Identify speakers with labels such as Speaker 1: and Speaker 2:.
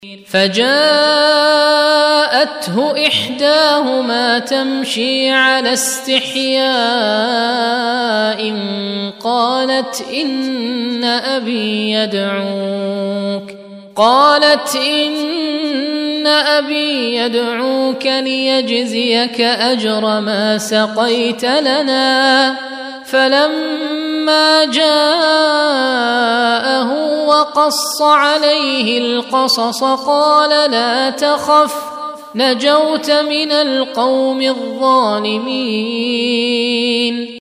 Speaker 1: فجاءته إحداهما تمشي على استحياء قالت إن أبي يدعوك ليجزيك أجر ما سقيت لنا. فلما جاءه وقص عليه القصص قال لا تخف نجوت من القوم الظالمين.